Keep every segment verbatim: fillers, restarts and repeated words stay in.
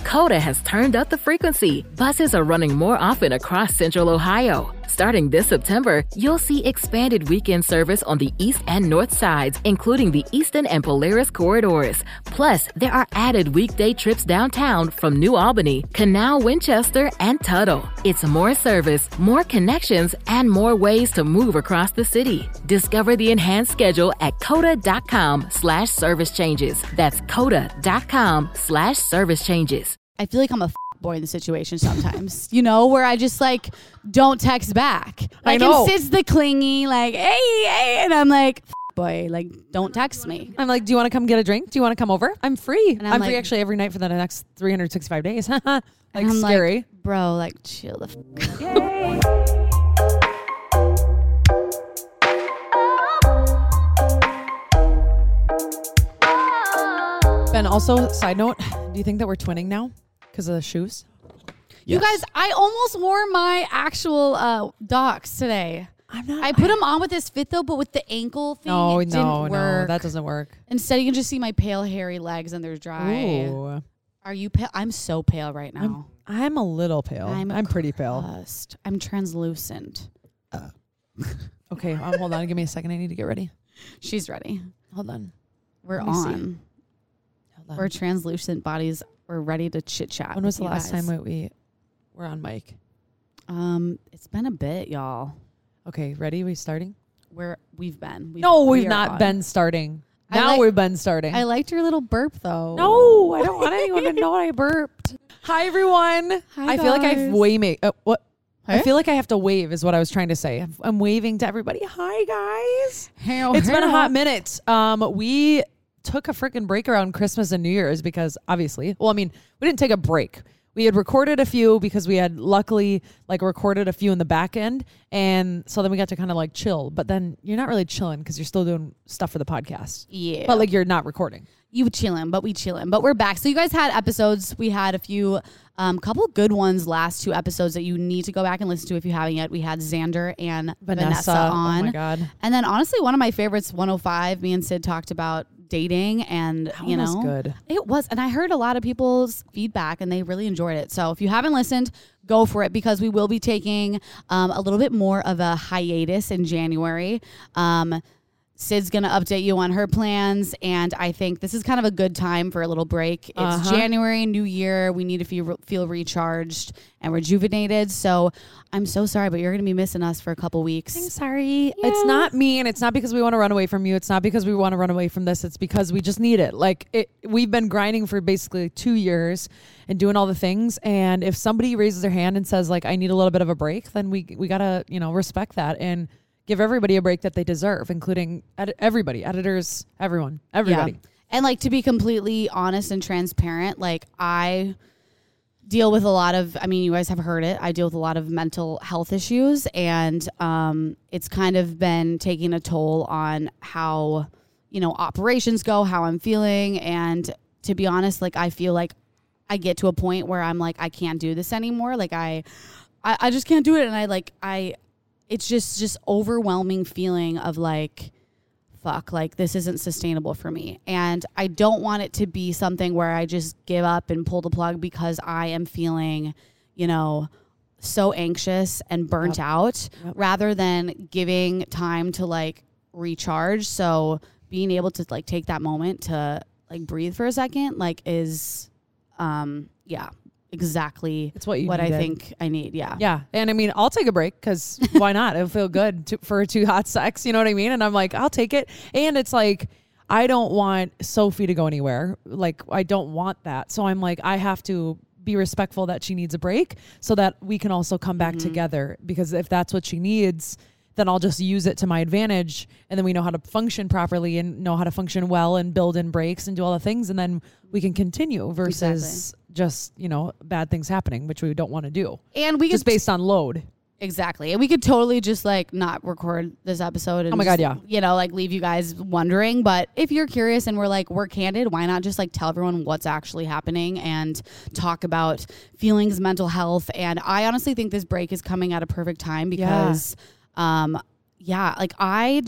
Coda has turned up the frequency. Buses are running more often across Central Ohio. Starting this September, you'll see expanded weekend service on the east and north sides, including the Eastern and Polaris corridors. Plus, there are added weekday trips downtown from New Albany, Canal, Winchester, and Tuttle. It's more service, more connections, and more ways to move across the city. Discover the enhanced schedule at coda.com slash service changes. That's coda.com slash service changes. I feel like I'm a f- boy in the situation sometimes, you know, where I just like don't text back. Like, I know. and Sid's the clingy, like, hey, hey, and I'm like, f- boy, like, don't text me. I'm like, do you want to come get a drink? Do you want to come over? I'm free. And I'm, I'm free like- actually every night for the next three hundred sixty-five days. Like, And I'm scary. like, bro, like, chill the f- Ben, also, side note, do you think that we're twinning now because of the shoes? You Yes. guys, I almost wore my actual uh, docs today. I'm not. I put them on with this fit though, but with the ankle thing, No, it no, didn't no, work. that doesn't work. Instead, you can just see my pale, hairy legs and they're dry. Ooh. Are you pale? I'm so pale right now. I'm, I'm a little pale. I'm, I'm pretty pale. Crust. I'm translucent. Okay, um, hold on. Give me a second. I need to get ready. She's ready. Hold on. We're Let me see. on. Hold on. We're translucent bodies. We're ready to chit chat. When was the with you last guys. time we, we were on mic? Um, it's been a bit, y'all. Okay, ready? We starting? Where we've been. We've, No, we we've are not on. been starting. I Now like- we've been starting. I liked your little burp though. no, I don't want anyone to know I burped. Hi, everyone. Hi, I feel like I've guys. way make uh, what. I Hey? feel like I have to wave is what I was trying to say. I'm, I'm waving to everybody. Hi, guys. Hail, It's been a hail. hot minute. Um, we took a freaking break around Christmas and New Year's because obviously, well, I mean, we didn't take a break. We had recorded a few because we had luckily like recorded a few in the back end. And so then we got to kind of like chill, but then you're not really chilling because you're still doing stuff for the podcast, Yeah. but like you're not recording. You chilling, but we chilling. But we're back. So you guys had episodes. We had a few, um, couple good ones last two episodes that you need to go back and listen to if you haven't yet. We had Xander and Vanessa, Vanessa, on. oh my God. And then honestly, one of my favorites, one oh five, me and Sid talked about dating and, That you one know. was good. It was. And I heard a lot of people's feedback and they really enjoyed it. So if you haven't listened, go for it because we will be taking um, a little bit more of a hiatus in January. Um, Sid's going to update you on her plans. And I think this is kind of a good time for a little break. It's Uh-huh. January, new year. We need to feel, feel recharged and rejuvenated. So I'm so sorry, but you're going to be missing us for a couple weeks. I'm sorry. It's not me, and it's not because we want to run away from you. It's not because we want to run away from this. It's because we just need it. Like it, we've been grinding for basically two years and doing all the things. And if somebody raises their hand and says like, I need a little bit of a break, then we we gotta you know respect that and give everybody a break that they deserve, including ed- everybody, editors, everyone, everybody. Yeah. And like to be completely honest and transparent, like I deal with a lot of, I mean, you guys have heard it. I deal with a lot of mental health issues and um, it's kind of been taking a toll on how, you know, operations go, how I'm feeling. And to be honest, like I feel like I get to a point where I'm like, I can't do this anymore. Like I, I, I just can't do it. And I like, I, it's just, just overwhelming feeling of like, fuck, like this isn't sustainable for me. And I don't want it to be something where I just give up and pull the plug because I am feeling, you know, so anxious and burnt Yep. out Yep. rather than giving time to like recharge. So being able to like take that moment to like breathe for a second, like is, um, yeah, exactly It's what you what I needed. think I need. Yeah. Yeah. And I mean, I'll take a break because why not? It'll feel good to, for two hot sex. You know what I mean? And I'm like, I'll take it. And it's like, I don't want Sophie to go anywhere. Like, I don't want that. So I'm like, I have to be respectful that she needs a break so that we can also come back Mm-hmm. together. Because if that's what she needs, then I'll just use it to my advantage. And then we know how to function properly and know how to function well and build in breaks and do all the things. And then we can continue versus Exactly. just, you know, bad things happening, which we don't want to do. And we Just could based on load. Exactly. And we could totally just like not record this episode. And Oh my just, God, yeah. You know, like leave you guys wondering. But if you're curious and we're like, we're candid, why not just like tell everyone what's actually happening and talk about feelings, mental health. And I honestly think this break is coming at a perfect time because, um, yeah, like I just,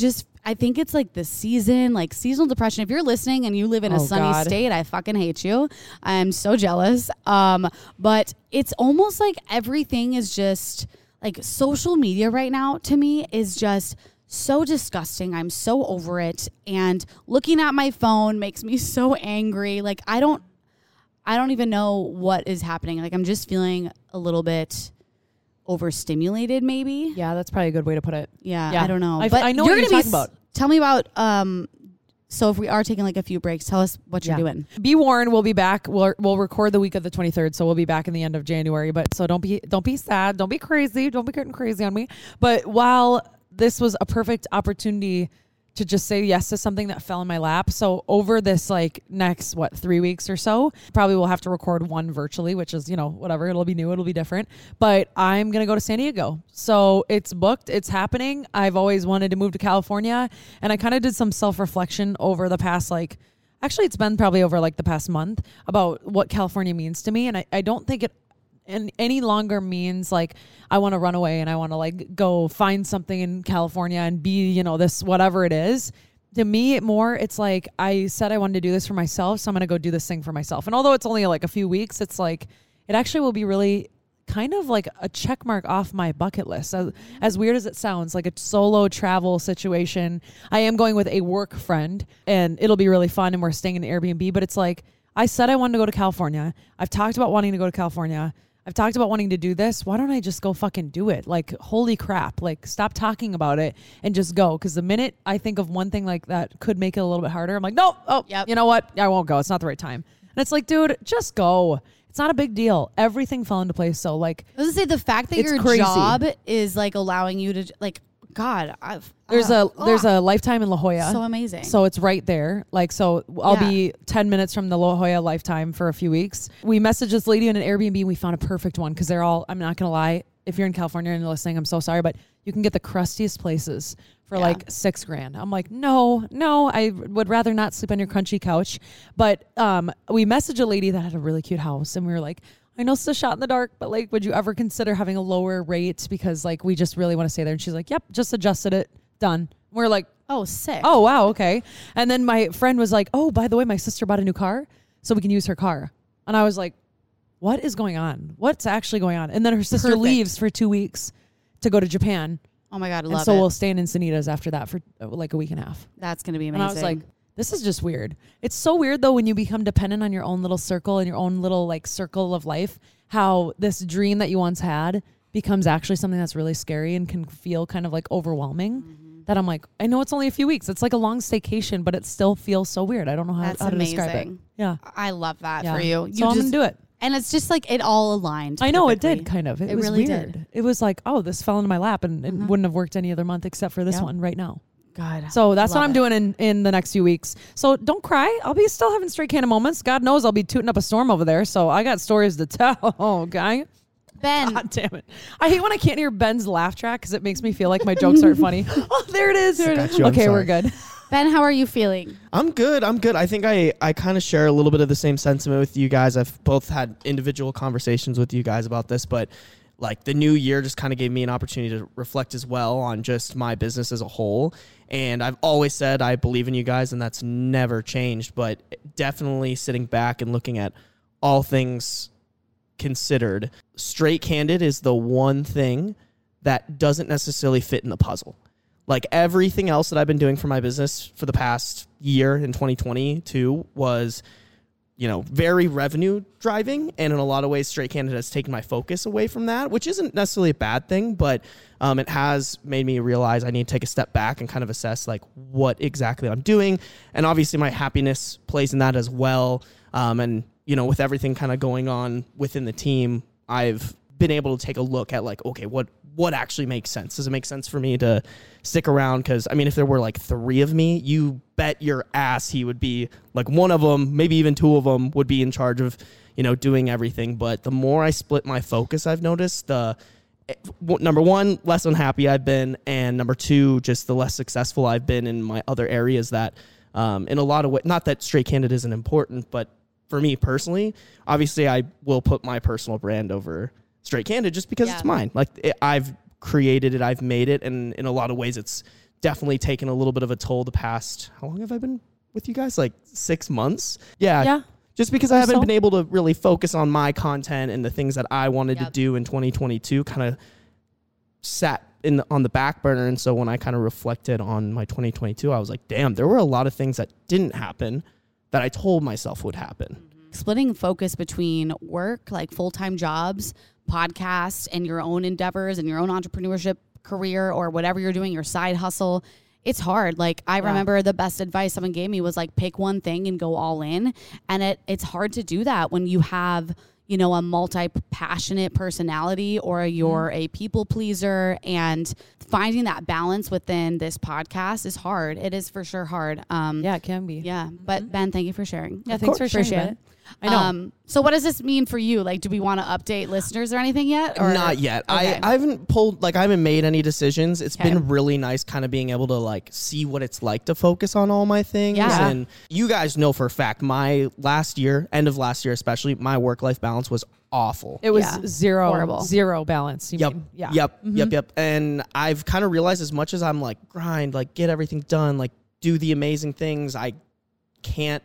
I think it's like the season, like seasonal depression. If you're listening and you live in a Oh, sunny God. state, I fucking hate you. I'm so jealous. Um, but it's almost like everything is just like social media right now to me is just so disgusting. I'm so over it. And looking at my phone makes me so angry. Like I don't, I don't even know what is happening. Like I'm just feeling a little bit overstimulated maybe. Yeah, that's probably a good way to put it. Yeah, Yeah. I don't know. I- but I know you're what you're gonna be talking s- about. Tell me about, um, so if we are taking like a few breaks, tell us what you're Yeah. doing. Be warned, we'll be back. We'll we'll record the week of the twenty-third, so we'll be back in the end of January. But so don't be don't be sad, don't be crazy, don't be getting crazy on me. But while this was a perfect opportunity to just say yes to something that fell in my lap, so over this like next what three weeks or so, probably we'll have to record one virtually, which is you know whatever, it'll be new, it'll be different. But I'm gonna go to San Diego, so it's booked, it's happening. I've always wanted to move to California, and I kind of did some self reflection over the past like. Actually, it's been probably over like the past month about what California means to me. And I, I don't think it and any longer means like I want to run away and I want to like go find something in California and be, you know, this whatever it is. To me, it more, it's like I said I wanted to do this for myself. So I'm going to go do this thing for myself. And although it's only like a few weeks, it's like it actually will be really kind of like a check mark off my bucket list. As, as weird as it sounds, like a solo travel situation. I am going with a work friend and it'll be really fun and we're staying in the Airbnb, but it's like, I said I wanted to go to California. I've talked about wanting to go to California. I've talked about wanting to do this. Why don't I just go fucking do it? Like, holy crap. Like, stop talking about it and just go. Because the minute I think of one thing like that could make it a little bit harder, I'm like, no, oh, Yep. you know what? I won't go. It's not the right time. And it's like, dude, just go. It's not a big deal. Everything fell into place. So like, I was gonna say the fact that It's your crazy. job is like allowing you to like, God, I've there's uh, a there's ah, a Lifetime in La Jolla. so amazing. So it's right there. Like, so I'll Yeah. be ten minutes from the La Jolla Lifetime for a few weeks. We messaged this lady in an Airbnb and we found a perfect one because they're all, I'm not going to lie. If you're in California and you're listening, I'm so sorry, but you can get the crustiest places for Yeah. like six grand. I'm like, no, no, I would rather not sleep on your crunchy couch. But um, we messaged a lady that had a really cute house and we were like, I know it's a shot in the dark, but like, would you ever consider having a lower rate? Because like, we just really want to stay there. And she's like, yep, just adjusted it. Done. We're like, oh, sick. oh, wow. Okay. And then my friend was like, oh, by the way, my sister bought a new car so we can use her car. And I was like, what is going on? What's actually going on? And then her sister Perfect. leaves for two weeks to go to Japan. Oh my God, I And love so it. we'll stay in Encinitas after that for uh, like a week and a half. That's gonna be And amazing. I was like, this is just weird. It's so weird though when you become dependent on your own little circle and your own little like circle of life, how this dream that you once had becomes actually something that's really scary and can feel kind of like overwhelming. Mm-hmm. That I'm like, I know it's only a few weeks. It's like a long staycation, but it still feels so weird. I don't know how, That's how to describe it. amazing. Yeah. I love that yeah. for you. You so I'm just gonna do it. and it's just like it all aligned. I know it perfectly. did kind of. It, It was really weird. did. It was like, oh, this fell into my lap and it Mhm. wouldn't have worked any other month except for this Yep. one right now. God. So that's what love I'm it. doing in, in the next few weeks. So don't cry. I'll be still having straight can of moments. God knows I'll be tooting up a storm over there. So I got stories to tell. Oh, guy. Ben. God damn it. I hate when I can't hear Ben's laugh track because it makes me feel like my jokes aren't funny. Oh, there it is. There it Got is. you. I'm Okay, we're sorry. good. Ben, how are you feeling? I'm good. I'm good. I think I, I kind of share a little bit of the same sentiment with you guys. I've both had individual conversations with you guys about this, but like the new year just kind of gave me an opportunity to reflect as well on just my business as a whole. And I've always said I believe in you guys, and that's never changed, but definitely sitting back and looking at all things considered, Straight Candid is the one thing that doesn't necessarily fit in the puzzle. Like everything else that I've been doing for my business for the past year in twenty twenty-two was, you know, very revenue driving. And in a lot of ways, Straight Candid has taken my focus away from that, which isn't necessarily a bad thing, but um, it has made me realize I need to take a step back and kind of assess like what exactly I'm doing. And obviously my happiness plays in that as well. Um, and, you know, with everything kind of going on within the team, I've been able to take a look at like, okay, what, what actually makes sense? Does it make sense for me to stick around? Because, I mean, if there were like three of me, you bet your ass he would be like one of them, maybe even two of them would be in charge of, you know, doing everything. But the more I split my focus, I've noticed the number one, less unhappy I've been. And number two, just the less successful I've been in my other areas that um, in a lot of ways, not that Straight Candid isn't important, but for me personally, obviously I will put my personal brand over Straight Candid just because Yeah. it's mine. Like it, I've created it, I've made it, and in a lot of ways it's definitely taken a little bit of a toll the past, how long have I been with you guys? Like six months? Yeah. Yeah. Just because I haven't so. been able to really focus on my content and the things that I wanted Yep. to do in twenty twenty-two kind of sat in the, on the back burner. And so when I kind of reflected on my twenty twenty-two, I was like, damn, there were a lot of things that didn't happen that I told myself would happen. Splitting focus between work, like full-time jobs, podcasts, and your own endeavors and your own entrepreneurship career or whatever you're doing, your side hustle. It's hard. Like I Yeah. remember the best advice someone gave me was like, pick one thing and go all in. And it it's hard to do that when you have, you know, a multi-passionate personality or you're a people pleaser, and finding that balance within this podcast is hard. It is for sure hard. Um, Yeah, it can be. yeah. But Ben, thank you for sharing. Yeah, thanks for sharing, Appreciate Ben. it. I know. Um, so what does this mean for you? Like, do we want to update listeners or anything yet? Or? Not yet. Okay. I, I haven't pulled, like I haven't made any decisions. It's Okay. been really nice kind of being able to like see what it's like to focus on all my things. Yeah. And you guys know for a fact, my last year, end of last year especially, my work-life balance was awful. It was Yeah. zero, Horrible. zero balance. You Yep. mean? Yeah. Yep. Yep. Yep. And I've kind of realized as much as I'm like grind, like get everything done, like do the amazing things, I can't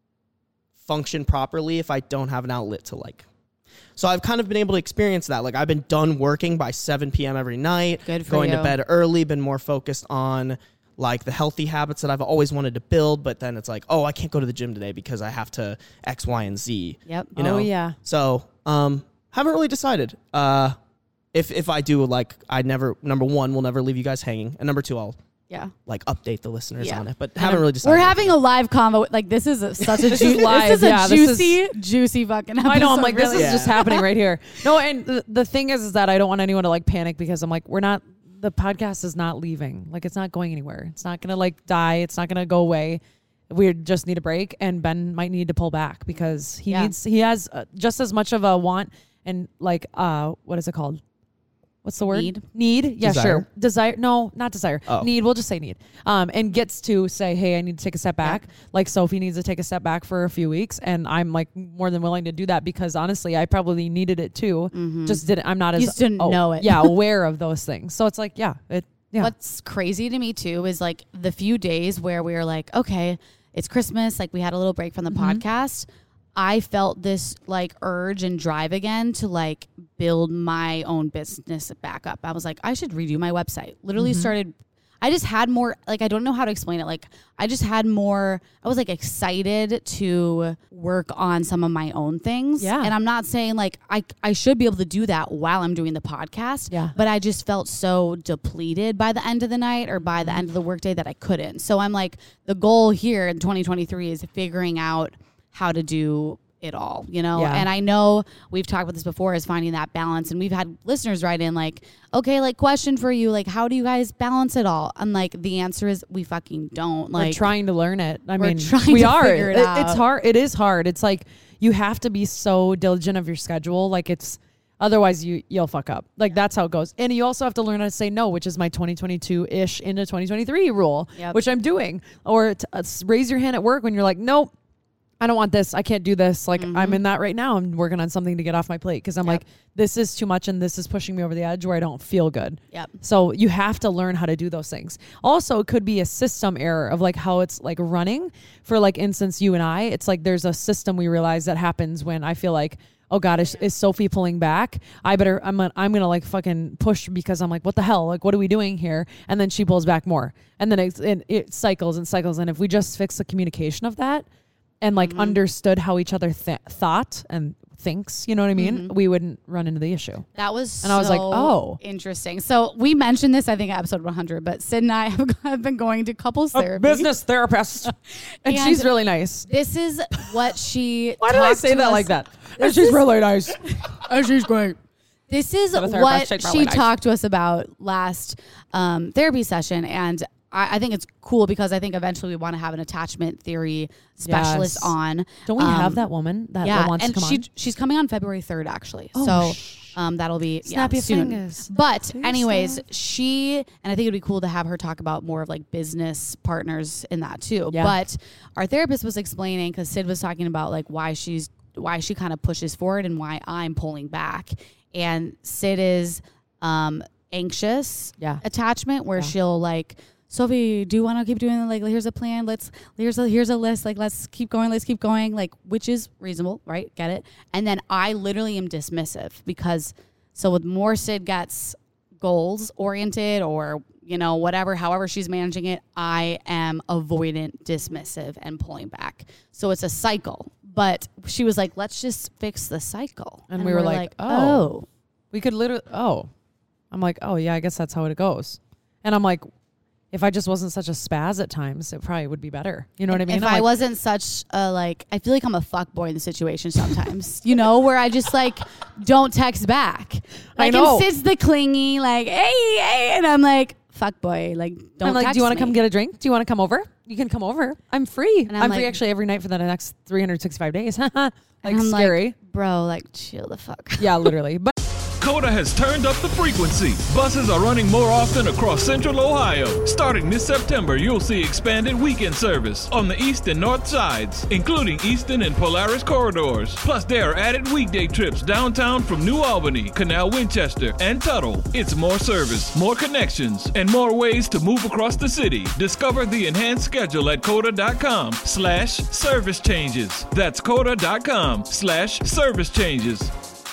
function properly if I don't have an outlet to like. So I've kind of been able to experience that. Like I've been done working by seven p.m. every night, Good for going you. to bed early, been more focused on like the healthy habits that I've always wanted to build. But then it's like, oh, I can't go to the gym today because I have to X, Y, and Z. Yep. You know? Oh, yeah. So, um, haven't really decided. Uh, if if I do, like, I never, number one, will never leave you guys hanging, and number two, I'll Yeah. like update the listeners Yeah. on it. But haven't really decided. We're having a live convo. Like this is a, such a This ju- is live, This is a yeah, this is- juicy, juicy fucking episode. I know. I'm like, this really. is just Yeah. happening right here. No, and the, the thing is, is that I don't want anyone to like panic because I'm like, we're not, the podcast is not leaving. Like, it's not going anywhere. It's not going to like die. It's not going to go away. We just need a break, and Ben might need to pull back because he Yeah. needs, he has uh, just as much of a want and like, uh, what is it called? What's the word? Need. Need. Yeah, Desire? sure. Desire. No, not desire. Oh. Need. We'll just say need. Um, and gets to say, hey, I need to take a step back. Like Sophie needs to take a step back for a few weeks, and I'm like more than willing to do that because honestly, I probably needed it too. Just didn't. I'm not You as just didn't oh, know it. yeah, aware of those things. So it's like, yeah, it. Yeah. What's crazy to me too is like the few days where we were like, okay, it's Christmas. Like we had a little break from the Mm-hmm. podcast. I felt this like urge and drive again to like build my own business back up. I was like, I should redo my website. Literally Mm-hmm. started. I just had more, like, I don't know how to explain it. Like, I just had more, I was like excited to work on some of my own things. Yeah. And I'm not saying like I, I should be able to do that while I'm doing the podcast. Yeah. But I just felt so depleted by the end of the night or by the end of the workday that I couldn't. So I'm like, the goal here in twenty twenty-three is figuring out how to do it all, you know? Yeah. And I know we've talked about this before, is finding that balance. And we've had listeners write in like, okay, like question for you, like, how do you guys balance it all? And like, the answer is we fucking don't. Like, we're trying to learn it. I we're mean, trying we to are. figure it It's out. hard. It is hard. It's like you have to be so diligent of your schedule. Like it's otherwise you you'll fuck up. Like that's how it goes. And you also have to learn how to say no, which is my twenty twenty-two ish into twenty twenty-three rule, Yep. which I'm doing. Or t- uh, s- raise your hand at work when you're like, nope. I don't want this. I can't do this. Like I'm in that right now. I'm working on something to get off my plate because I'm Mm-hmm. Yep. like, this is too much and this is pushing me over the edge where I don't feel good. Yep. So you have to learn how to do those things. Also, it could be a system error of like how it's like running. For like instance, you and I, it's like there's a system we realize that happens when I feel like, oh God, is, is Sophie pulling back? I better, I'm gonna, I'm gonna like fucking push because I'm like, what the hell? Like, what are we doing here? And then she pulls back more. And then it, it, it cycles and cycles. And if we just fix the communication of that and like Mm-hmm. understood how each other th- thought and thinks, you know what I mean? We wouldn't run into the issue. That was And I was like, so oh. interesting. So we mentioned this, I think, at episode one hundred, but Sid and I have, have been going to couples therapy. Business therapist. and, And she's really nice. This is what she Why did I talked say to that us- like that? And This she's is- really nice. And she's great. This is So the therapist, what she's she really nice. talked to us about last um, therapy session. And I, I think it's cool because I think eventually we want to have an attachment theory specialist Yes. on. Don't we Um, have that woman that yeah, wants and to come she on? she's coming on February third, actually. Oh, so sh- um, that'll be Snap yeah, your soon. fingers. But Do your anyways, stuff. she and I think it'd be cool to have her talk about more of like business partners in that too. Yeah. But our therapist was explaining, because Sid was talking about like why she's why she kind of pushes forward and why I'm pulling back. And Sid is um, anxious Yeah. attachment, where Yeah. she'll like Sophie, do you want to keep doing it? Like, here's a plan. Let's, here's a, here's a list. Like, let's keep going. Let's keep going. Like, which is reasonable, right? Get it? And then I literally am dismissive because, so with more Sid gets goals oriented or, you know, whatever, however she's managing it, I am avoidant, dismissive, and pulling back. So it's a cycle. But she was like, let's just fix the cycle. And, and we were like, like oh. oh. We could literally, oh. I'm like, oh, yeah, I guess that's how it goes. And I'm like, if I just wasn't such a spaz at times, it probably would be better. You know what I mean? If I'm I like, wasn't such a, like, I feel like I'm a fuckboy in the situation sometimes, you know, where I just, like, don't text back. Like, I know. And Sid's the clingy, like, hey, hey. And I'm like, fuckboy, like, don't I'm like, text do you want to me. come get a drink? Do you want to come over? You can come over. I'm free. And I'm, I'm free like- actually every night for the next three hundred sixty-five days. Like, And I'm scary. like, bro, like, chill the fuck. Yeah, literally. But Coda has turned up the frequency. Buses are running more often across Central Ohio. Starting this September, you'll see expanded weekend service on the east and north sides, including Eastern and Polaris corridors. Plus, there are added weekday trips downtown from New Albany, Canal Winchester, and Tuttle. It's more service, more connections, and more ways to move across the city. Discover the enhanced schedule at coda.com slash service changes. That's coda.com slash service changes.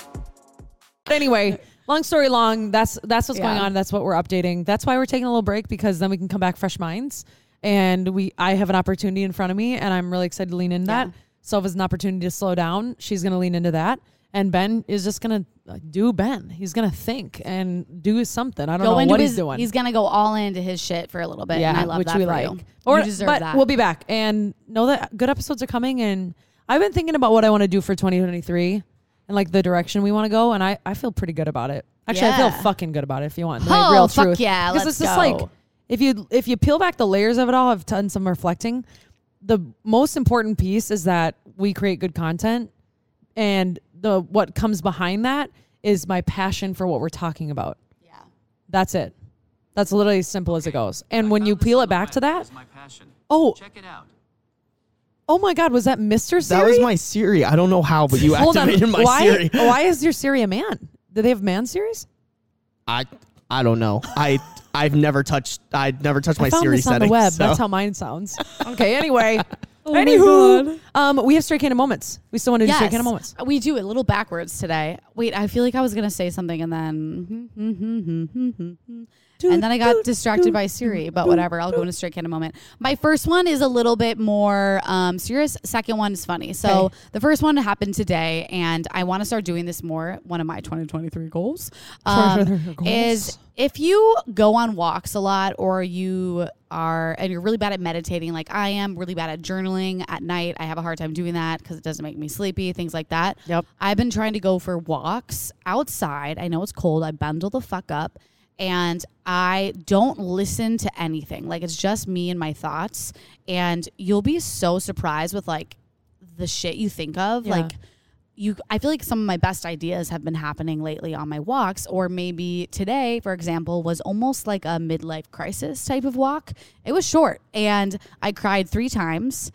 anyway, long story long, that's that's what's Yeah. going on. That's what we're updating. That's why we're taking a little break, because then we can come back fresh minds. And we, I have an opportunity in front of me, and I'm really excited to lean into Yeah. that. So if it's an opportunity to slow down, she's going to lean into that. And Ben is just going to do Ben. He's going to think and do something. I don't Go know into what his, he's doing. He's gonna go all into his shit for a little bit. yeah, and I love which that we for like. you. Or, you deserve but that. we'll be back and know that good episodes are coming. And I've been thinking about what I want to do for twenty twenty-three and like the direction we want to go. And I, I feel pretty good about it. Actually, I Yeah. feel fucking good about it. If you want the Oh, real fuck truth, yeah, because let's it's just go. like if you if you peel back the layers of it all, I've done some reflecting. The most important piece is that we create good content, and the what comes behind that is my passion for what we're talking about. Yeah. That's it. That's literally as simple as it goes. And when you peel it back to that, My passion. oh, Check it out. oh my God, was that Mister Siri? That was my Siri. I don't know how, but you Hold on. activated my why, Siri. why is your Siri a man? Do they have man Series? I I don't know. I I've never touched. I'd never touched my I found Siri this on settings. the web. so- That's how mine sounds. Okay. Anyway. Oh my Anywho, um, we have Straight Cannon moments. We still want to do Straight Cannon moments. We do it a little backwards today. Wait, I feel like I was going to say something and then... And then I got distracted by Siri, but whatever. I'll go into Straight Cannon moment. My first one is a little bit more um, serious. Second one is funny. So Okay. the first one happened today, and I want to start doing this more. One of my twenty twenty-three goals, um, Goals. is if you go on walks a lot, or you are, and you're really bad at meditating, like I am, really bad at journaling at night. I have a hard time doing that because it doesn't make me sleepy, things like that. Yep. I've been trying to go for walks outside. I know it's cold. I bundle the fuck up. And I don't listen to anything. Like, it's just me and my thoughts. And you'll be so surprised with, like, the shit you think of. Yeah. Like, you, I feel like some of my best ideas have been happening lately on my walks. Or maybe today, for example, was almost like a midlife crisis type of walk. It was short. And I cried three times.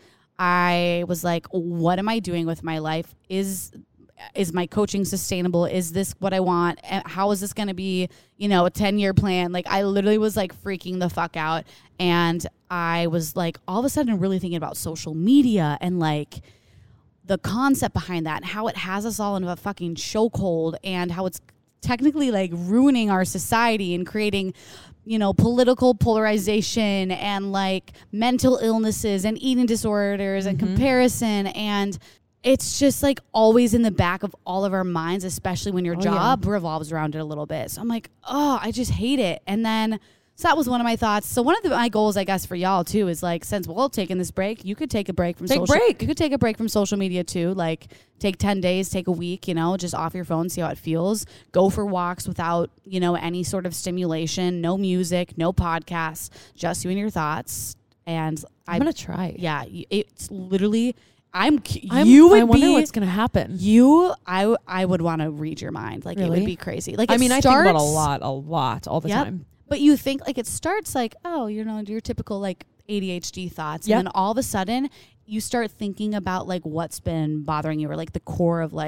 I was like, what am I doing with my life? Is... Is my coaching sustainable? Is this what I want? And how is this going to be, you know, a ten year plan? Like, I literally was like freaking the fuck out. And I was like, all of a sudden really thinking about social media and like the concept behind that, and how it has us all in a fucking chokehold, and how it's technically like ruining our society and creating, you know, political polarization and like mental illnesses and eating disorders and comparison. And it's just like always in the back of all of our minds, especially when your Oh, job revolves around it a little bit. So I'm like, oh, I just hate it. And then, so that was one of my thoughts. So one of the, my goals, I guess, for y'all too, is like, since we're all taking this break, you could take a break from Take social. break. You could take a break from social media too. Like, take ten days, take a week, you know, just off your phone, see how it feels. Go for walks without, you know, any sort of stimulation, no music, no podcasts, just you and your thoughts. And I'm I, going to try. yeah, y- it's literally, I'm, cu- I'm, you would I wonder be, what's going to happen. you, I, w- I would want to read your mind. Like, it Really? would be crazy. Like, I it mean, starts, I think about a lot, a lot, all the Yep. time. But you think like it starts like, oh, you know, your typical like A D H D thoughts. Yep. And then all of a sudden you start thinking about like what's been bothering you, or like the core of like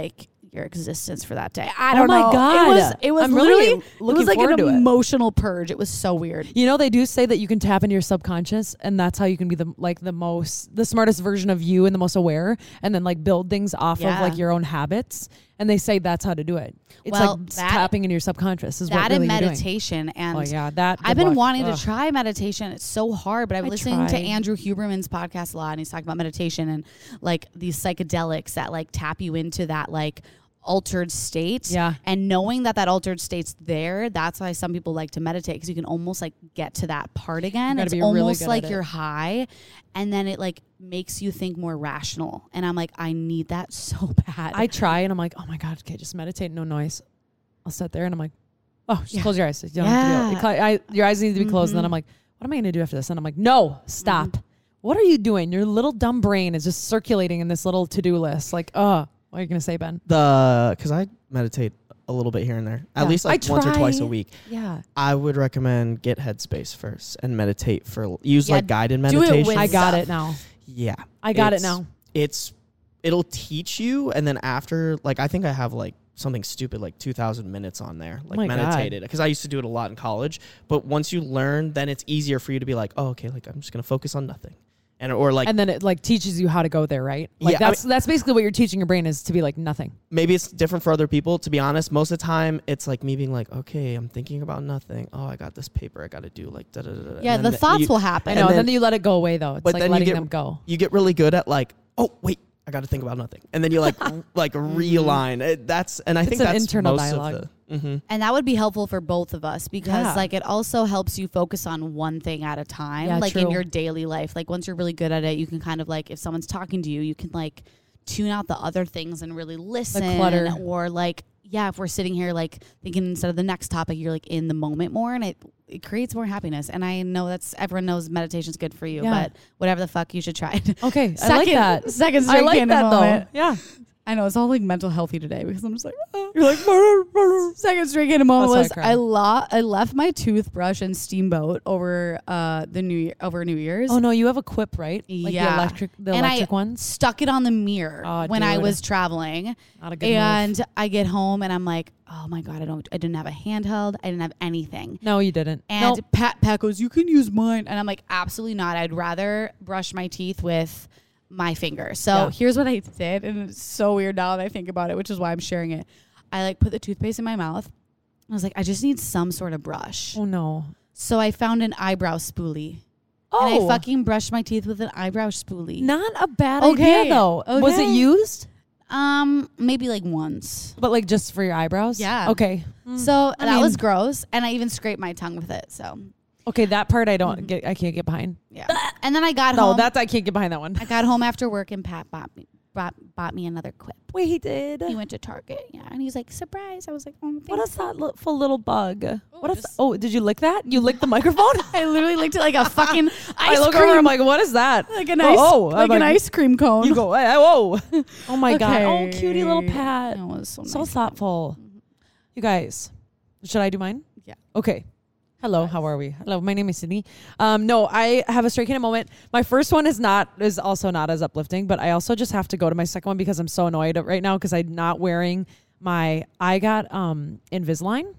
your existence for that day. I Oh don't my know. God. It was it was I'm really literally looking it was like forward an to it. emotional purge. It was so weird. You know, they do say that you can tap into your subconscious, and that's how you can be the like the most the smartest version of you and the most aware, and then like build things off Yeah. of like your own habits. And they say that's how to do it. It's Well, like that- tapping into your subconscious is That what really and you're doing. meditation and Oh yeah, that. I've good been luck. wanting Ugh. to try meditation. It's so hard, but I've I listened to tried. Andrew Huberman's podcast a lot, and he's talking about meditation and like these psychedelics that like tap you into that like altered state. Yeah. And knowing that that altered state's there, that's why some people like to meditate, because you can almost like get to that part again. gotta It's be really almost good like at it. you're high, and then it like makes you think more rational. And I'm like, I need that so bad. I try and I'm like, oh my God, okay, just meditate, no noise. I'll sit there and I'm like, oh, just Yeah. close your eyes. You don't have to do it. Yeah. I, your eyes need to be closed. And then Mhm. I'm like, what am I going to do after this? And I'm like, no, stop. Mm-hmm. What are you doing? Your little dumb brain is just circulating in this little to-do list. Like, oh, what are you going to say, Ben? The because I meditate a little bit here and there, at Yeah. least like I once or twice a try. week. Yeah. I would recommend get Headspace first and meditate for use Yeah, like guided do it meditation. with I got stuff. it now. Yeah, I got it It's- now. It's it'll teach you, and then after like I think I have like something stupid like two thousand minutes on there, like my God. meditated, because I used to do it a lot in college. But once you learn, then it's easier for you to be like, oh, okay, like I'm just gonna focus on nothing, and or like And then it like teaches you how to go there, right? Like Yeah, I that's that's basically what you're teaching your brain is to be like nothing. maybe it's different for other people. To be honest, most of the time it's like me being like, okay, I'm thinking about nothing. Oh, I got this paper I got to do, like da da da. da. yeah, And the then thoughts you, will I happen. know. And And then, then- you let it go away though. It's but like then you letting get- them go. you get really good at like, oh wait, I got to think about nothing, and then you like r- like realign. It, that's and I It's think an that's internal most dialogue. Of the, mm-hmm. And that would be helpful for both of us, because Yeah. like it also helps you focus on one thing at a time, Yeah, like in true. your daily life. Like once you're really good at it, you can kind of like, if someone's talking to you, you can like tune out the other things and really listen. clutter. Or like, yeah, if we're sitting here like thinking instead of the next topic, you're like in the moment more, and it it creates more happiness. And I know that's everyone knows meditation's good for you, Yeah. but whatever the fuck, you should try it. Okay, I Second- like that. Second I straight like candid that moment. though. Yeah. I know it's all like mental healthy today, because I'm just like, oh. You're like, second straight candid moment That's was why I I, cried. lo- I left my toothbrush in Steamboat over uh the new year over New Year's. Oh no, you have a Quip, right? Like Yeah. the electric, the And I electric ones. stuck it on the mirror Oh, when I dude. was traveling, Not a good and move. I get home and I'm like, oh my god, I don't, I didn't have a handheld, I didn't have anything. No, you didn't. And Nope. Pat Pat goes, you can use mine, and I'm like, absolutely not. I'd rather brush my teeth with my finger. So Yeah. here's what I did, and it's so weird now that I think about it, which is why I'm sharing it. I like put the toothpaste in my mouth. I was like, I just need some sort of brush. Oh no. So I found an eyebrow spoolie. Oh, And I fucking brushed my teeth with an eyebrow spoolie. not a bad Okay, idea though. Was it okay. used? Um, maybe like once. But like just for your eyebrows? Yeah. Okay. So Mm. I that mean- was gross, and I even scraped my tongue with it. So Okay, that part I Mm-hmm. don't get. I can't get behind. yeah. And then I got No, home. that's I can't get behind that one. I got home after work, and Pat bought me bought, bought me another Quip. Wait, he did. He went to Target, yeah, and he's like, surprise. I was like, oh, What thanks. is that li- for little bug? what is? just- Oh, did you lick that? You licked the microphone? I literally licked it like a fucking ice I look cream. over. I'm like, what is that? like an Oh, ice, oh, like I'm an like- ice cream cone. You go. Hey, whoa! Oh my god! Oh, Okay. cutie little Pat. That was so, So nice. thoughtful. You guys, should I do mine? Yeah. Okay. Hello, how are we? Hello, my name is Sydney. Um, no, I have a straight candid moment. My first one is not is also not as uplifting, but I also just have to go to my second one because I'm so annoyed right now because I'm not wearing my. I got um Invisalign.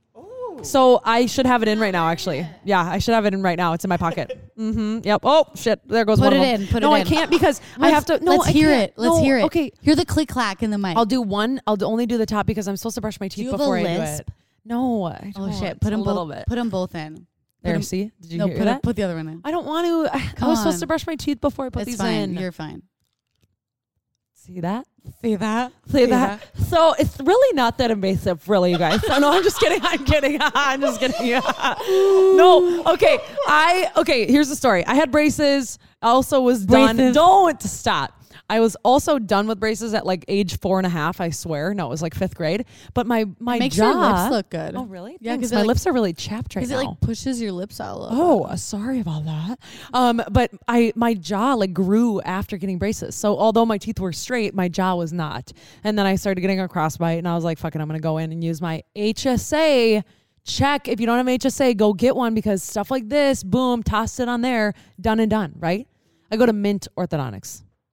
So I should have it in right now, actually. Yeah, I should have it in right now. It's in my pocket. Mm-hmm. Yep. Oh shit! There goes Put one it of them. in. Put no, it I in. can't because I have to. No, let's I hear can't. it. Let's No, hear it. Okay, Hear the click clack in the mic. I'll do one. I'll do, only do the top because I'm supposed to brush my teeth you have a before I do lisp? it. No. I oh don't. shit! Put a them little both. bit. Put them both in. There, Put 'em- see? Did you no, hear put, that? put the other one in. I don't want to. I, I Come was supposed on. to brush my teeth before I put It's these fine. in. You're fine. See that? See that? See that? So it's really not that invasive, really, you guys. No, no, I'm just kidding. I'm kidding. I'm just kidding. No, okay. I okay. Here's the story. I had braces. I also was done. Braces. Don't stop. I was also done with braces at like age four and a half. I swear. No, it was like fifth grade. But my my Makes jaw. your lips look good. Oh really? Yeah, Thanks. because my like, lips are really chapped right Because now. it like pushes your lips out a little. Oh, uh, sorry about that. Um, but I my jaw like grew after getting braces. So although my teeth were straight, my jaw was not. And then I started getting a crossbite, and I was like, "Fuck it, I'm gonna go in and use my H S A." Check. If you don't have H S A, go get one because stuff like this, boom, toss it on there, done and done. Right? I go to Mint Orthodontics.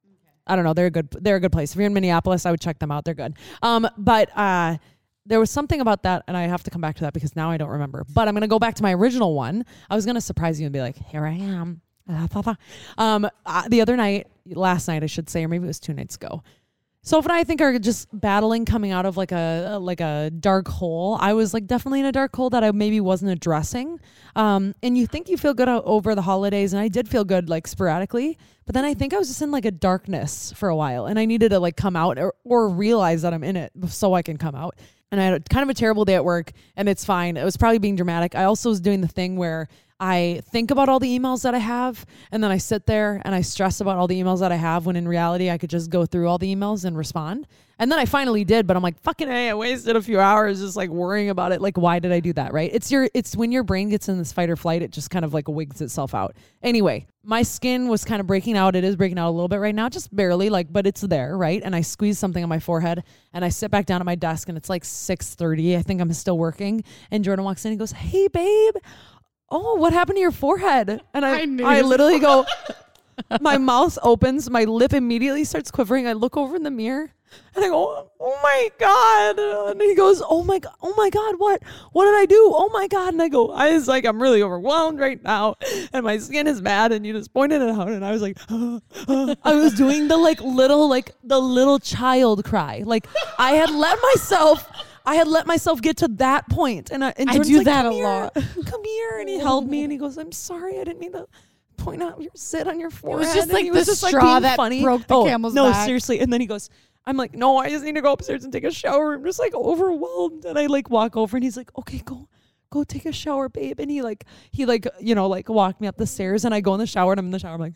I don't know. They're a good, they're a good place. If you're in Minneapolis, I would check them out. They're good. Um, but uh, there was something about that, and I have to come back to that because now I don't remember. But I'm going to go back to my original one. I was going to surprise you and be like, here I am. Um, uh, the other night, last night, I should say, or maybe it was two nights ago. Soph and I, I think, are just battling coming out of like a like a dark hole. I was like definitely in a dark hole that I maybe wasn't addressing. Um, and you think you feel good over the holidays, and I did feel good like sporadically. But then I think I was just in like a darkness for a while, and I needed to like come out or, or realize that I'm in it so I can come out. And I had a, kind of a terrible day at work, and it's fine. It was probably being dramatic. I also was doing the thing where I think about all the emails that I have, and then I sit there and I stress about all the emails that I have, when in reality I could just go through all the emails and respond. And then I finally did, but I'm like, fucking hey, I wasted a few hours just like worrying about it. Like, why did I do that? Right? It's your, it's when your brain gets in this fight or flight, it just kind of like wigs itself out. Anyway, my skin was kind of breaking out. It is breaking out a little bit right now, just barely, like, but it's there, right? And I squeeze something on my forehead, and I sit back down at my desk, and it's like six thirty. I think I'm still working. And Jordan walks in and goes, hey babe, oh, what happened to your forehead? And I, I, I literally go, my mouth opens, my lip immediately starts quivering. I look over in the mirror and I go, oh my God. And he goes, oh my God, oh my God, what? What did I do? Oh my God. And I go, I was like, I'm really overwhelmed right now. And my skin is bad. And you just pointed it out. And I was like, uh, uh. I was doing the like little, like the little child cry. Like I had let myself I had let myself get to that point. And I, and I do like, that a here, lot. Come here. And he held me and he goes, I'm sorry. I didn't mean to point out your sit on your forehead. It was just and like he the was just straw like being that funny. broke the oh, camel's no, back. seriously. And then he goes, I'm like, no, I just need to go upstairs and take a shower. I'm just like overwhelmed. And I like walk over and he's like, okay, go. Go take a shower, babe. And he like, he like, you know, like walked me up the stairs, and I go in the shower and I'm in the shower. I'm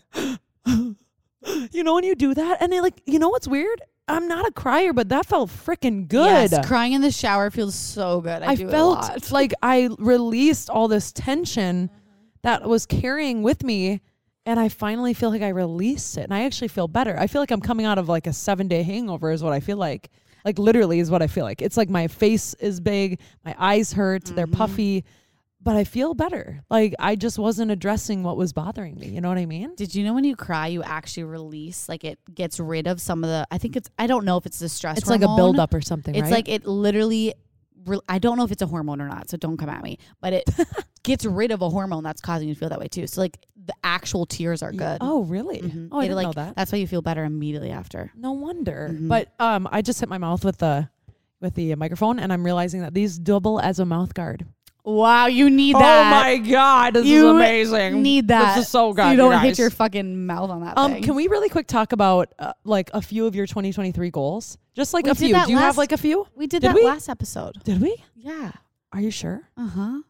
like, you know, when you do that, and they like, you know what's weird? I'm not a crier, but that felt freaking good. Yes, crying in the shower feels so good. I, I do felt it a lot. like I released all this tension that was carrying with me, and I finally feel like I released it, and I actually feel better. I feel like I'm coming out of like a seven day hangover is what I feel like. Like literally is what I feel like. It's like my face is big, my eyes hurt, mm-hmm. they're puffy, but I feel better. Like I just wasn't addressing what was bothering me. You know what I mean? Did you know when you cry, you actually release, like it gets rid of some of the, I think it's, I don't know if it's the stress It's hormone. like a buildup or something, It's right? like it literally, re- I don't know if it's a hormone or not, so don't come at me, but it gets rid of a hormone that's causing you to feel that way too. So like the actual tears are good. Oh, really? Mm-hmm. Oh, I It, didn't like, know that. That's why you feel better immediately after. No wonder. Mm-hmm. But um, I just hit my mouth with the with the microphone, and I'm realizing that these double as a mouth guard. Wow, you need Oh that. my God, this you is amazing. Need that. This is so good. So you don't you hit guys. your fucking mouth on that Um, thing. can we really quick talk about uh, like a few of your twenty twenty-three goals? Just like We a did few. that Do you have last- like a few? we did, did that we? last episode. Did we? Yeah. Are you sure? Uh-huh.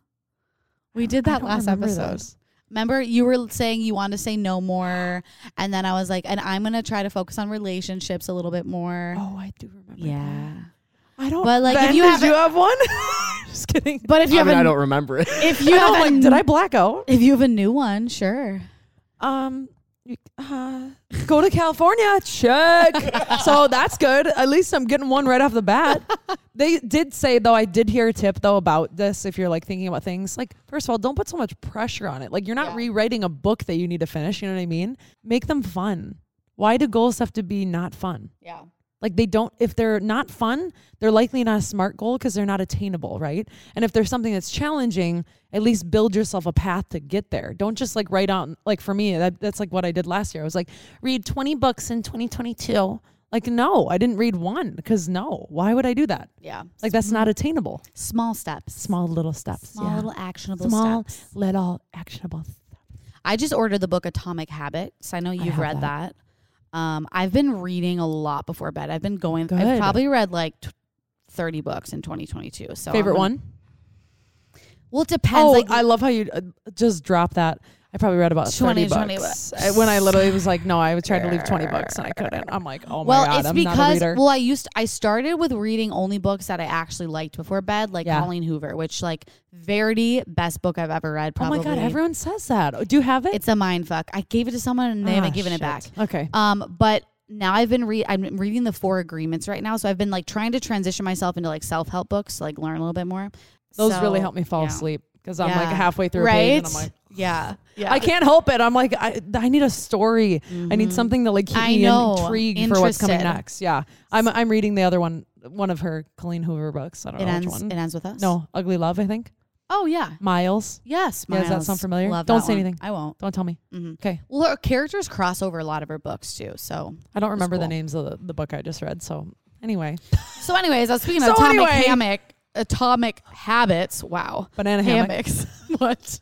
We did I that don't last remember episode. those. Remember, you were saying you wanted to say no more, and then I was like, and I'm gonna try to focus on relationships a little bit more. Oh, I do remember. yeah. that. I don't. But, like, if Ben, you did have you a- have one? Just kidding. But if you I have mean, a, I don't remember it. if you I have know, a, like, did I black out? if you have a new one, sure. Um, you- uh, go to California. Check. So that's good. At least I'm getting one right off the bat. They did say, though, I did hear a tip, though, about this. If you're like thinking about things, like, first of all, don't put so much pressure on it. Like, you're not Yeah. rewriting a book that you need to finish. You know what I mean? Make them fun. Why do goals have to be not fun? Yeah. Like they don't, if they're not fun, they're likely not a smart goal because they're not attainable, right? And if there's something that's challenging, at least build yourself a path to get there. Don't just like write out, like for me, that, that's like what I did last year. I was like, read twenty books in twenty twenty-two. Like, no, I didn't read one because no, why would I do that? Yeah. Like that's not attainable. Small steps. Small little steps. Small yeah. little actionable Small steps. little actionable steps. I just ordered the book Atomic Habits. I know you've have read that. that. Um, I've been reading a lot before bed. I've been going. Good. I've probably read like t- thirty books in twenty twenty-two. So Favorite I'm gonna- one? Well, it depends. Oh, like I love how you uh, just drop that. I probably read about twenty, thirty twenty books. I- when I literally was like, no, I was trying to leave twenty books and I couldn't. I'm like, oh my well, God, it's I'm not a because reader. well, I used to, I started with reading only books that I actually liked before bed, like Yeah. Colleen Hoover, which like Verity, best book I've ever read. Oh Probably. my God, everyone says that. Do you have it? It's a mind fuck. I gave it to someone and they Ah, haven't given shit. it back. Okay. Um, but now I've been re- I'm reading the Four Agreements right now, so I've been like trying to transition myself into like self help books, to, like learn a little bit more. Those So, really help me fall yeah. asleep. because I'm Yeah. like halfway through right? a page and I'm like, yeah. Yeah. I can't help it. I'm like, I, I need a story. Mm-hmm. I need something to like keep I me know. intrigued for what's coming Interested. next. Yeah. I'm I'm reading the other one, one of her Colleen Hoover books. I don't It know ends. which one. It ends with us. No, Ugly Love, I think. Oh yeah. Miles. Yes. Yeah, does that Miles. sound familiar? Love Don't that say one. anything. I won't. Don't tell me. Mhm. Okay. Well, her characters cross over a lot of her books too. So, I don't remember cool. the names of the, the book I just read. So anyway, so anyways, I was speaking of So atomic anyway. hammock, atomic habits. Wow. banana hammock. Hammocks. What?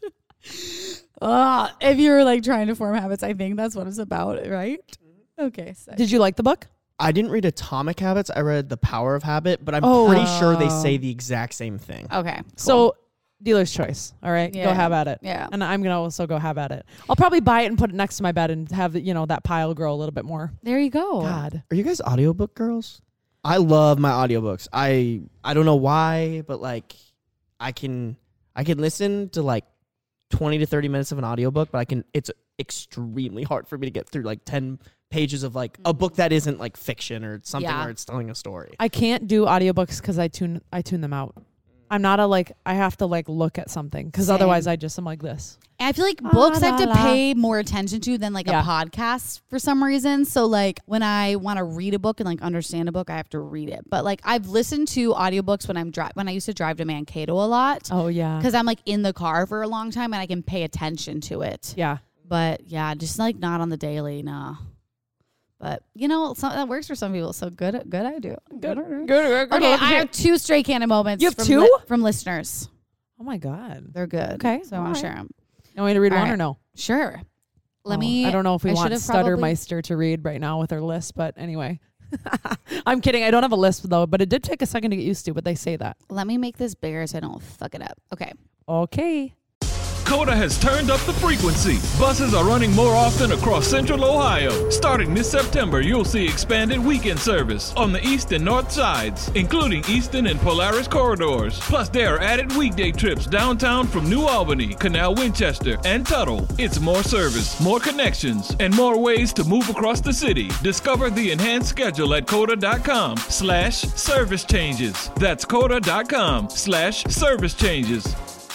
Uh, if you're like trying to form habits, I think that's what it's about, right? Okay. So. Did you like the book? I didn't read Atomic Habits. I read The Power of Habit, but I'm Oh. pretty sure they say the exact same thing. Okay. Cool. So dealer's choice. All right. Yeah. Go have at it. Yeah. And I'm going to also go have at it. I'll probably buy it and put it next to my bed and have, you know, that pile grow a little bit more. There you go. God. Are you guys audiobook girls? I love my audiobooks. I I don't know why, but like I can I can listen to like twenty to thirty minutes of an audiobook, but I can it's extremely hard for me to get through like ten pages of like a book that isn't like fiction or something Yeah. where it's telling a story. I can't do audiobooks because I tune I tune them out. I'm not a like I have to like look at something because Same. otherwise I just am like this. And I feel like books I have to la, la. pay more attention to than like Yeah. a podcast for some reason. So like when I want to read a book and like understand a book, I have to read it. But like I've listened to audiobooks when I'm dri- when I used to drive to Mankato a lot Oh yeah. because I'm like in the car for a long time and I can pay attention to it. Yeah. But yeah, just like not on the daily, nah. But you know, some, that works for some people. So good, good idea. Good, good. Good. Okay, I have two stray cannon moments. You have from two? li- from listeners. Oh my God. They're good. Okay, so I want all to right. share them. You want me to read All one right. or no? Sure. Let Oh, me. I don't know if we I want should've probably- Stuttermeister to read right now with our list, but anyway. I'm kidding. I don't have a list though, but it did take a second to get used to, but they say that. Let me make this bigger so I don't fuck it up. Okay. Okay. Coda has turned up the frequency. Buses are running more often across Central Ohio. Starting this September, you'll see expanded weekend service on the east and north sides, including Easton and Polaris corridors. Plus, there are added weekday trips downtown from New Albany, Canal Winchester, and Tuttle. It's more service, more connections, and more ways to move across the city. Discover the enhanced schedule at coda.com slash service changes. That's coda.com slash service changes.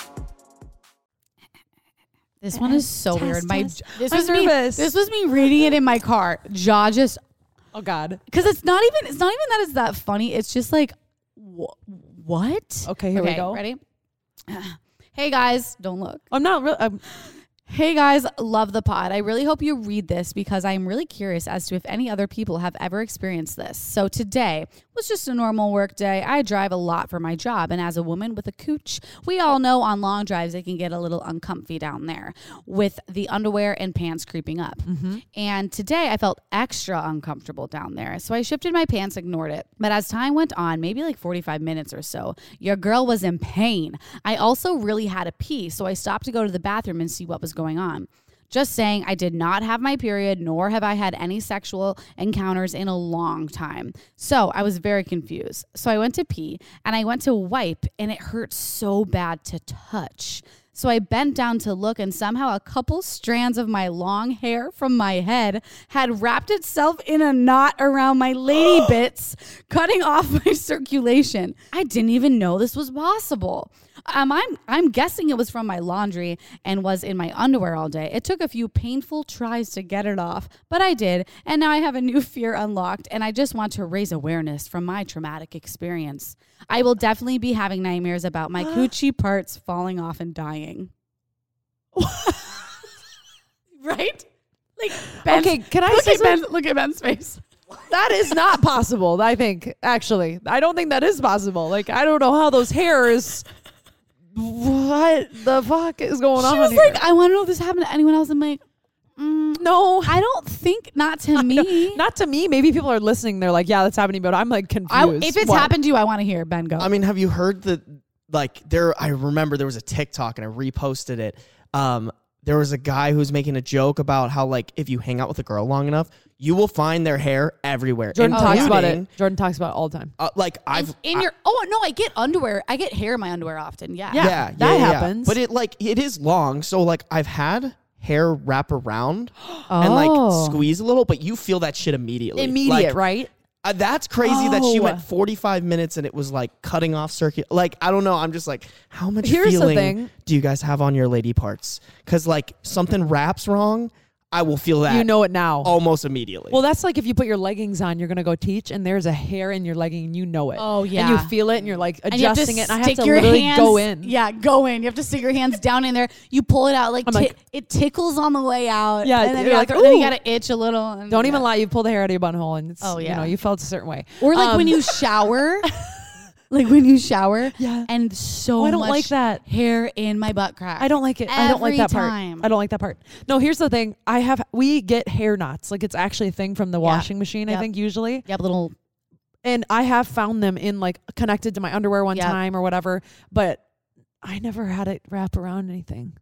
This one is so Test, weird. My test. this I'm was me. nervous. This was me reading it in my car. Jaw just Oh God. because it's not even. It's not even that it's that funny. It's just like wh- what? Okay, here we go. Ready? Hey guys, don't look. I'm not really. I'm, Hey guys, love the pod. I really hope you read this because I'm really curious as to if any other people have ever experienced this. So today was just a normal work day. I drive a lot for my job, and as a woman with a cooch, we all know on long drives it can get a little uncomfy down there with the underwear and pants creeping up. mm-hmm. And today I felt extra uncomfortable down there. So I shifted my pants, ignored it. But as time went on, maybe like forty-five minutes or so, your girl was in pain. I also really had to pee, so I stopped to go to the bathroom and see what was going on. Just saying, I did not have my period, nor have I had any sexual encounters in a long time. So I was very confused. So I went to pee and I went to wipe, and it hurt so bad to touch. So I bent down to look, and somehow a couple strands of my long hair from my head had wrapped itself in a knot around my lady bits, cutting off my circulation. I didn't even know this was possible. Um, I'm I'm guessing it was from my laundry and was in my underwear all day. It took a few painful tries to get it off, but I did, and now I have a new fear unlocked, and I just want to raise awareness from my traumatic experience. I will definitely be having nightmares about my coochie parts falling off and dying. Right? Like Ben's, Okay, can I look say at Ben's, look at Ben's face. That is not possible. I think actually, I don't think that is possible. Like I don't know how those hairs. What the fuck is going She on was here? like, I want to know if this happened to anyone else. I'm like, mm, no, I don't think, not to me. not to me. Maybe people are listening. They're like, yeah, that's happening, but I'm like confused. I, if it's What? happened to you, I want to hear. Ben, go. I mean, have you heard that? Like, there, I remember there was a TikTok and I reposted it. Um, there was a guy who was making a joke about how, like, if you hang out with a girl long enough, you will find their hair everywhere. Jordan talks about including, it. Jordan talks about it all the time. Uh, like, I've in I- your, oh no, I get underwear. I get hair in my underwear often. Yeah. Yeah. yeah, that yeah, yeah. happens. But it like it is long, so like I've had hair wrap around Oh. and like squeeze a little, but you feel that shit immediately. Immediate, Like, right? Uh, that's crazy that she Oh. went forty-five minutes and it was like cutting off circuit. Like, I don't know. I'm just like, how much Here's the feeling thing. do you guys have on your lady parts? Because like something wraps wrong, I will feel that You know it now. almost immediately. Well, that's like if you put your leggings on, you're going to go teach and there's a hair in your legging and you know it. Oh, And yeah. you feel it and you're like And you have to adjusting it. And I have stick to your literally hands, go in. Yeah, go in. You have to stick your hands down in there. You pull it out like, I'm ti- like- it tickles on the way out. Yeah, and then, you're you, like, have to- then you ooh. gotta itch a little. And Don't yeah. even lie. You pull the hair out of your buttonhole and it's, Oh, you yeah. know, you felt a certain way. Or like Um, when you shower, like when you shower, Yeah. and so Oh, I don't much like that. hair in my butt crack. I don't like it. I don't like Every that time. part. I don't like that part. No, here's the thing. I have, we get hair knots. Like it's actually a thing from the Yeah. washing machine, I Yep. think usually. Yep, little. And I have found them in like connected to my underwear one Yep. time or whatever, but I never had it wrap around anything.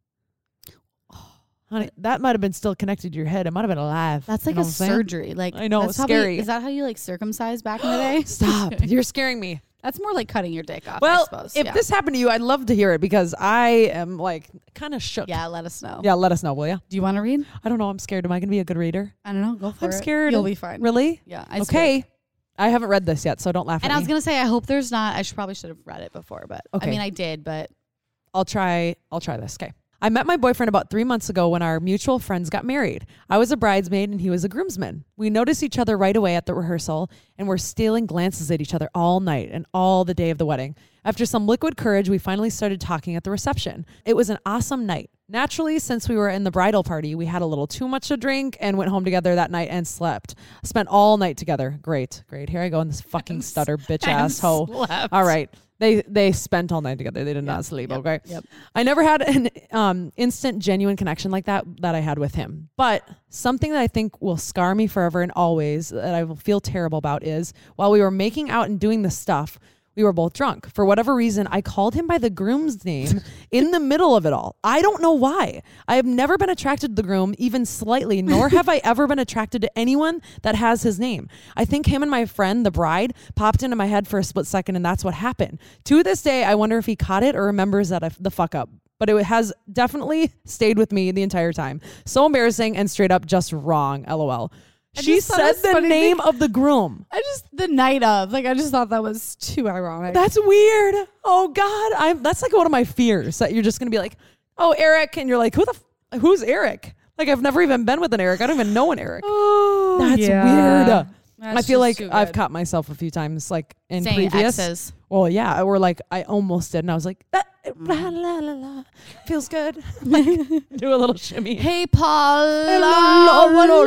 Honey, that might have been still connected to your head. It might have been alive. That's You like know a what I'm saying? surgery. Like I know, that's it's probably- scary. Is that how you like circumcised back in the day? Stop. You're scaring me. That's more like cutting your dick off. I Well, suppose. if yeah. this happened to you, I'd love to hear it because I am like kind of shook. yeah, let us know. Yeah, let us know, will you? Do you want to read? I don't know. I'm scared. Am I going to be a good reader? I don't know. Go for I'm it. scared. You'll be fine. Really? Yeah. I Okay. I haven't read this yet, so don't laugh And at I me. was gonna say, I hope there's not. I should probably should have read it before, but Okay. I mean, I did, but I'll try. I'll try this. Okay. I met my boyfriend about three months ago when our mutual friends got married. I was a bridesmaid and he was a groomsman. We noticed each other right away at the rehearsal and were stealing glances at each other all night and all the day of the wedding. After some liquid courage, we finally started talking at the reception. It was an awesome night. Naturally, since we were in the bridal party, we had a little too much to drink and went home together that night and slept. Spent all night together. Great, great. Here I go in this fucking stutter bitch ass hoe. slept. All right. They they spent all night together. They did not sleep. Yep. Okay. Yep. I never had an um, instant, genuine connection like that that I had with him. But something that I think will scar me forever and always that I will feel terrible about is while we were making out and doing this stuff, we were both drunk. For whatever reason, I called him by the groom's name in the middle of it all. I don't know why. I have never been attracted to the groom, even slightly, nor have I ever been attracted to anyone that has his name. I think him and my friend, the bride, popped into my head for a split second, and that's what happened. To this day, I wonder if he caught it or remembers that I, the fuck up. But it has definitely stayed with me the entire time. So embarrassing and straight up just wrong, LOL. I She just thought it said was the funny name because- of the groom. I just the night of like I just thought that was too ironic. That's weird. Oh God, I'm. That's like one of my fears that you're just gonna be like, oh Eric, and you're like, who the, f- who's Eric? Like I've never even been with an Eric. I don't even know an Eric. oh, That's yeah. weird. That's I feel just like too I've good. caught myself a few times, like in Saying previous. exes. Well, yeah, or like I almost did, and I was like, ah, la, la, la, la. Feels good. Like, do a little shimmy. Hey, Paul. Hello, hello, hello.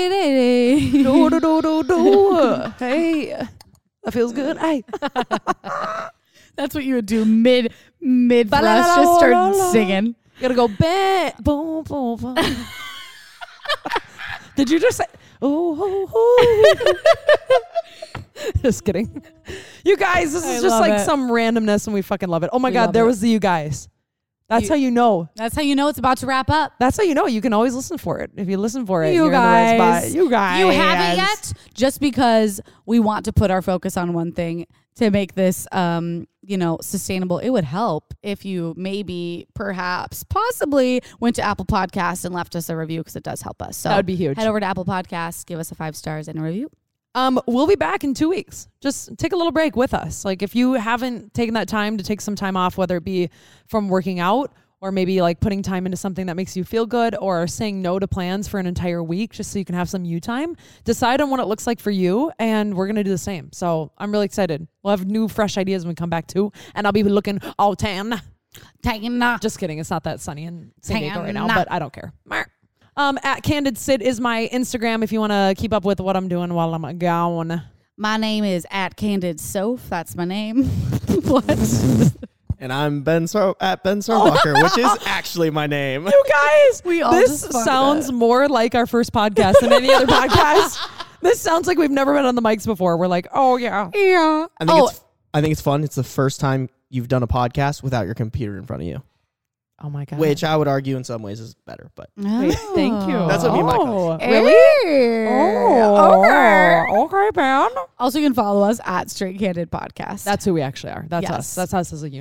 lady. do, do, do, do, do. Hey, that feels good. Hey. That's what you would do mid mid Ba la thrust. la Just la start la la. singing. You gotta go back. Boom, boom, boom. Did you just say, oh, oh, oh. Just kidding. You guys, this I is just love like it. some randomness and we fucking love it. Oh my We God, love there it. was the you guys. That's You- how you know. That's how you know it's about to wrap up. That's how you know. You can always listen for it. If you listen for it, You you're in the right guys. spot. You guys. You haven't yet, just because we want to put our focus on one thing to make this, um, you know, sustainable. It would help if you maybe, perhaps, possibly went to Apple Podcasts and left us a review because it does help us. So That would be huge. head over to Apple Podcasts, give us a five stars and a review. Um, we'll be back in two weeks. Just take a little break with us. Like if you haven't taken that time to take some time off, whether it be from working out or maybe like putting time into something that makes you feel good or saying no to plans for an entire week just so you can have some you time, decide on what it looks like for you. And we're going to do the same. So I'm really excited. We'll have new, fresh ideas when we come back too. And I'll be looking all tan. Tan. Just kidding. It's not that sunny in San Diego right now, Tan. but I don't care. Um, at Candid Sid is my Instagram if you want to keep up with what I'm doing while I'm gone. My name is at Candid Soph. That's my name. What? And I'm Ben Sar- at Ben Sarwacher, which is actually my name. You guys, We all this just fucked sounds up. more like our first podcast than any other podcast. This sounds like we've never been on the mics before. We're like, oh yeah. Yeah. I think Oh, it's I think it's fun. It's the first time you've done a podcast without your computer in front of you, Oh my God. which I would argue in some ways is better. But Wait, thank you. That's what me and Mike Oh, Hey. really? Oh, okay. Okay, Ben. Also, you can follow us at Straight Candid Podcast. That's who we actually are. That's Yes. us. That's us as a unit.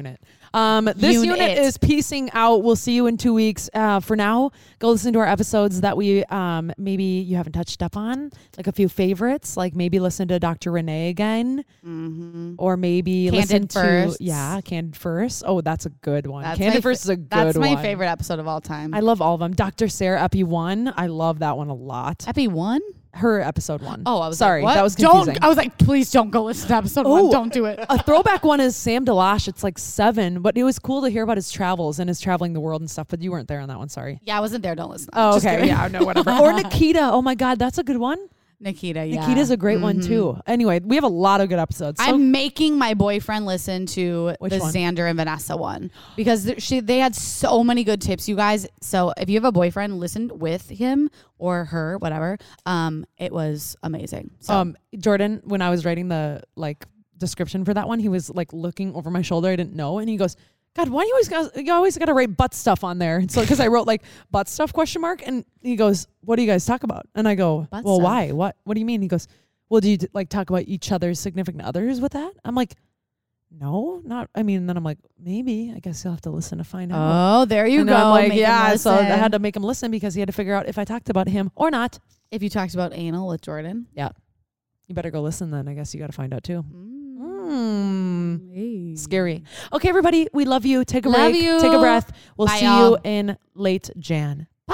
Um, this unit. Unit. is peacing out. We'll see you in two weeks. Uh, for now, go listen to our episodes that we um, maybe you haven't touched up on, like a few favorites, like maybe listen to Doctor Renee again, Mm-hmm. or maybe Candid listen Firsts. to yeah, Candid First. Oh, that's a good one. That's Candid my First fa- is a good That's my one. favorite episode of all time. I love all of them. Doctor Sarah Epi one. I love that one a lot. Epi one? Her episode one. Oh, I was sorry. like, what? That was confusing. Don't. I was like, please don't go listen to episode Oh. one. Don't do it. A throwback one is Sam Delash. It's like seven, but it was cool to hear about his travels and his traveling the world and stuff. But you weren't there on that one. Sorry. Yeah, I wasn't there. Don't listen. Oh, Just okay. kidding. Yeah, no, whatever. Or Nikita. Oh my God, that's a good one. Nikita, yeah. Nikita's a great one too. Anyway, we have a lot of good episodes. So I'm making my boyfriend listen to Which the one? Xander and Vanessa one because th- she they had so many good tips, you guys. So if you have a boyfriend, listen with him or her, whatever. Um, it was amazing. So um Jordan, when I was writing the like description for that one, he was like looking over my shoulder. I didn't know, and he goes, God, why do you always got you always got to write butt stuff on there? And so because I wrote like butt stuff question mark, and he goes, what do you guys talk about? And I go, Butt well, stuff. why? What What do you mean? He goes, well, do you like talk about each other's significant others with that? I'm like, no, not. I mean, then I'm like, maybe. I guess you'll have to listen to find out. oh, there you and go. then I'm like, Make him yeah. So I listen. had to make him listen because he had to figure out if I talked about him or not. If you talked about anal with Jordan, You better go listen then. I guess you got to find out too. mm. Mm. Hey. Scary. Okay, everybody, we love you. Take a Love break. you. Take a breath. We'll Bye, see y'all. you in late Jan. Bye.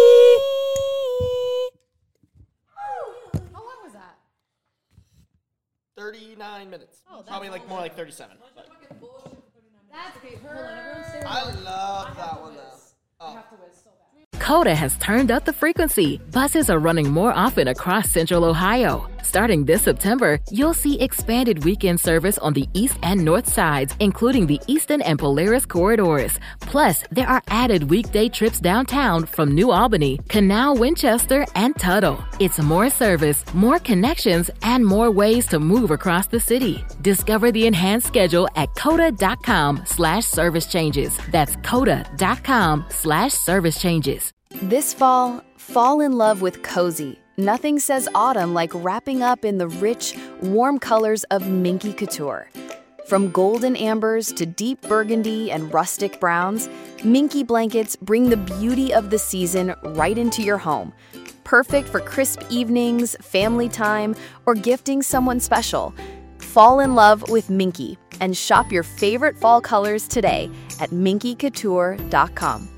How long was that? thirty-nine minutes. Probably like more like thirty-seven. but- That's okay. Hold on, everyone stay I love that one though. Oh. Coda has turned up the frequency. Buses are running more often across Central Ohio. Starting this September, you'll see expanded weekend service on the east and north sides, including the Easton and Polaris corridors. Plus, there are added weekday trips downtown from New Albany, Canal, Winchester, and Tuttle. It's more service, more connections, and more ways to move across the city. Discover the enhanced schedule at coda.com slash service changes. That's coda.com slash service changes. This fall, fall in love with cozy. Nothing says autumn like wrapping up in the rich, warm colors of Minky Couture. From golden ambers to deep burgundy and rustic browns, Minky blankets bring the beauty of the season right into your home. Perfect for crisp evenings, family time, or gifting someone special. Fall in love with Minky and shop your favorite fall colors today at minky couture dot com.